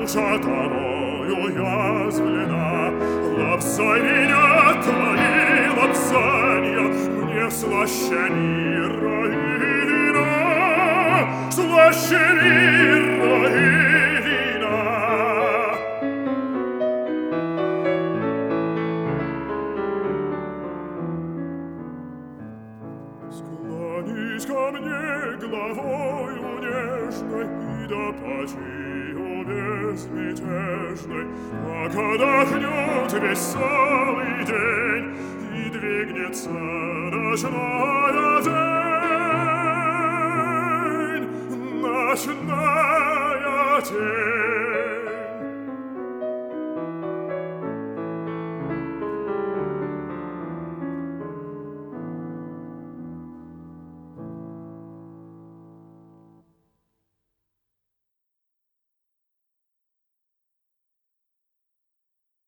душа тобою язвлена. Лапсай меня, твои лапсанья, мне слаще мира и вина, слаще мира и вина. Склонись ко мне головою нежной и до почию безмятежной, пока дохнет весь целый день и двигнется ночная тень.